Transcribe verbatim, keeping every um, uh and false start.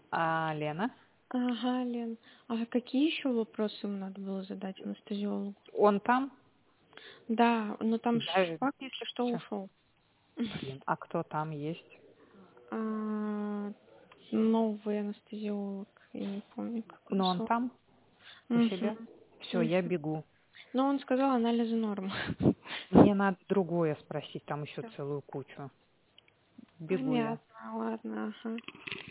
А, Лена? Ага, Лен. А какие еще вопросы ему надо было задать анестезиологу? Он там? Да, но там Да, Шпак, если что, всё. ушел. Блин, а кто там есть? А, новый анестезиолог, я не помню, как его Но он зовут. там? У себя? Мгм. Все, я Мгм. бегу. Но он сказал, анализы норм. Мне надо другое спросить, там еще Всё. целую кучу. Бегу я. Понятно, ладно, ага.